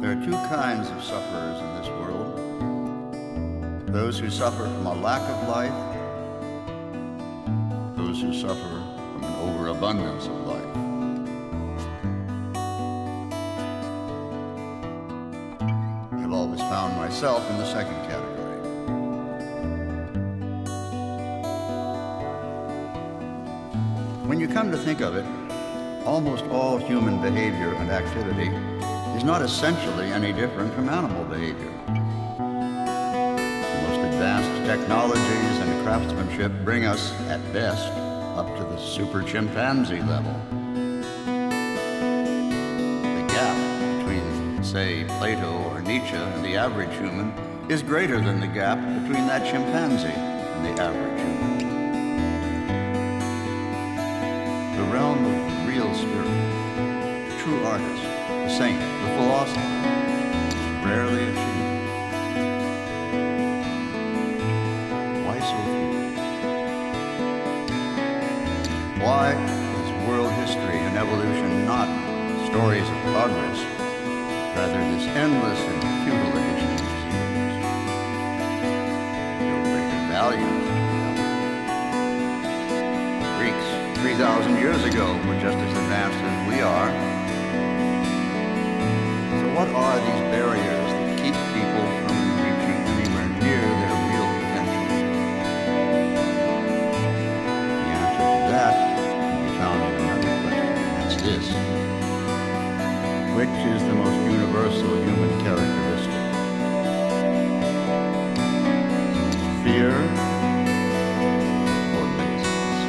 There are two kinds of sufferers in this world. Those who suffer from a lack of life, those who suffer from an overabundance of life. I've always found myself in the second category. When you come to think of it, almost all human behavior and activity is not essentially any different from animal behavior. The most advanced technologies and craftsmanship bring us, at best, up to the super chimpanzee level. The gap between, say, Plato or Nietzsche and the average human is greater than the gap between that chimpanzee and the average human. The realm of the real spirit, the true artist, the saint, the philosopher, is rarely achieved. Why so few? Why is world history and evolution not stories of progress, rather this endless and futile addition of zeros? No greater values to develop. Greeks 3,000 years ago were just as advanced as we are. So what are these barriers that keep people from reaching anywhere near their real potential? The answer to that can be found in another question, and that's this. Which is the most universal human characteristic? Fear or laziness?